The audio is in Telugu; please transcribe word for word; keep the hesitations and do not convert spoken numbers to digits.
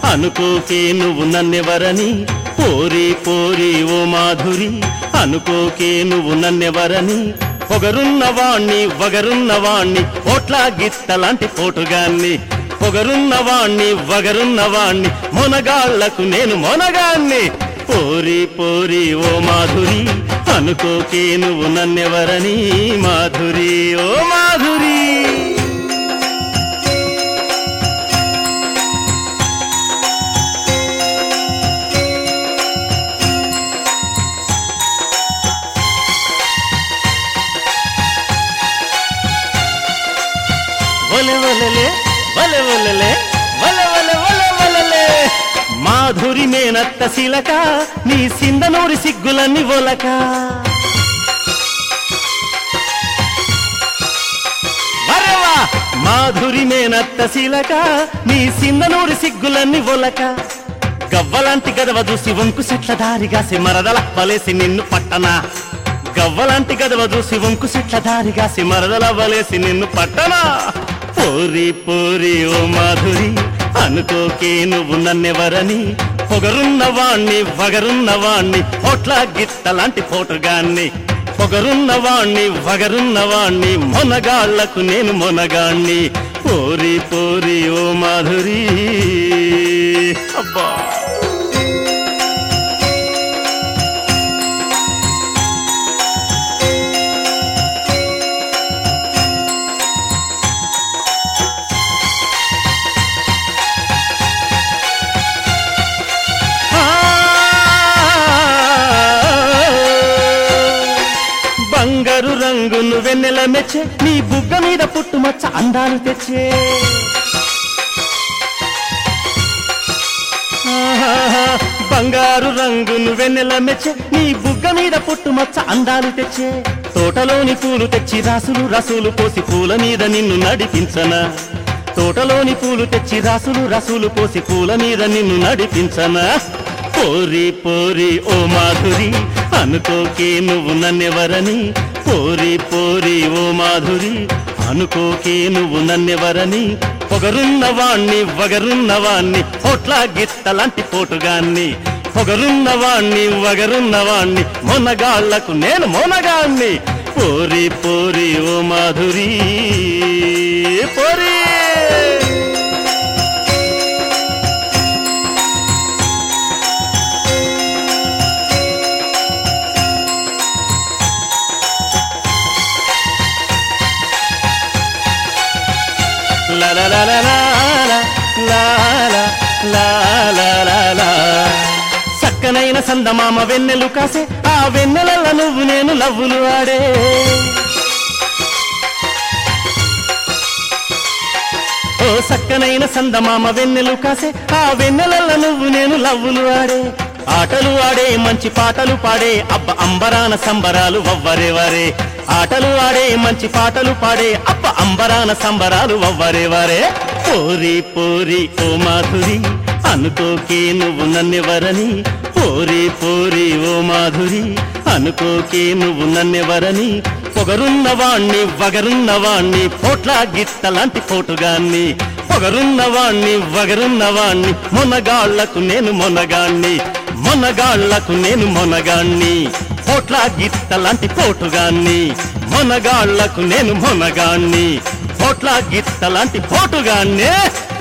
అనుకోకే నువ్వు నన్నెవరని పోరి పోరి ఓ మాధురి అనుకోకే నువ్వు నన్నెవరని పొగరున్నవాణ్ణి వగరున్నవాణ్ణి పోట్లా గిత్తలాంటి పోటుగాన్ని పొగరున్నవాణ్ణి వగరున్నవాణ్ణి మొనగాళ్లకు నేను మొనగాన్ని పోరి పోరి ఓ మాధురి అనుకోకే నువ్వు నన్నెవరని మాధురి ఓ మాధురి వలె వలెలే వలె వలెలే వలె వలె వలె వలెలే మాధురి మేనత్త శిలక నీ సిందనూరి సిగ్గులన్నీ ఒలక వరవా మాధురి మేనత్త శిలక నీ సిందనూరి సిగ్గులన్నీ ఒలక గవ్వలాంటి గదవ చూసి వంకు సెట్ల దారిగాసి మరదల వలేసి నిన్ను పట్టనా గవ్వలాంటి గదవ చూసి వంకు సెట్ల దారిగాసి మరదల వలేసి నిన్ను పట్టనా పోరి పోరి ఓ మాధురి అనుకోకే నువ్వు నన్నెవరని పొగరున్నవాణ్ణి వగరున్నవాణ్ణి పోట్లా గిత్తలాంటి పోటుగాన్ని పొగరున్నవాణ్ణి వగరున్నవాణ్ణి మొనగాళ్లకు నేను మొనగాణ్ణి పోరి పోరి ఓ మాధురి అబ్బా బంగారు రంగును వెన్నెల మెచ్చే నీ బుగ్గ మీద పుట్టుమచ్చ అందాలు తెచ్చే బంగారు రంగును వెన్నెల మెచ్చే నీ బుగ్గ మీద పుట్టుమచ్చ అందాలు తెచ్చే తోటలోని పూలు తెచ్చి రాసులు రసులు పోసి పూల మీద నిన్ను నడిపించనా తోటలోని పూలు తెచ్చి రాసులు రసులు పోసి పూల మీద నిన్ను నడిపించనా పోరి పోరి ఓ మాధురి అనుకోకే నువ్వు నన్నెవరని పోరి పోరి ఓ మాధురి అనుకోకే నువ్వు నన్నెవరని పొగరున్నవాణ్ణి వగరున్నవాణ్ణి పోట్లా గిత్తలాంటి పోటుగాన్ని పొగరున్నవాణ్ణి వగరున్నవాణ్ణి మొనగాళ్లకు నేను మొనగాన్ని పోరి పోరి ఓ మాధురి పోరి la la la la la la la la la la la సక్కనైన సందమామ వెన్నెలు కాసే ఆ వెన్నెలల్ల నువ్వు నేను లవ్వులు ఆడే ఓ సక్కనైన సందమామ వెన్నెలు కాసే ఆ వెన్నెలల్ల నువ్వు నేను లవ్వులు ఆడే ఆటలు ఆడే మంచి పాటలు పాడే అబ్బ అంబరాన సంబరాలు వవ్వరే వరే ఆటలు ఆడే మంచి పాటలు పాడే అబ్బ అంబరాన సంబరాలు వవ్వరే వరే పోరి పోరి ఓ మాధురి అనుకోకే నువ్వు నన్నెవరని పోరి పోరి ఓ మాధురి అనుకోకే నువ్వు నన్నెవరని పొగరున్నవాణ్ణి వగరున్నవాణ్ణి పోట్లా గిత్తలాంటి పోటుగాన్ని పొగరున్నవాణ్ణి వగరున్నవాణ్ణి మొనగాళ్లకు నేను మొనగాణ్ణి మొనగాళ్లకు నేను మొనగాణ్ణి పోట్లా గిత్తలాంటి పోటుగాన్ని మొనగాళ్లకు నేను మొనగాణ్ణి పోట్లా గిత్తలాంటి పోటుగాన్ని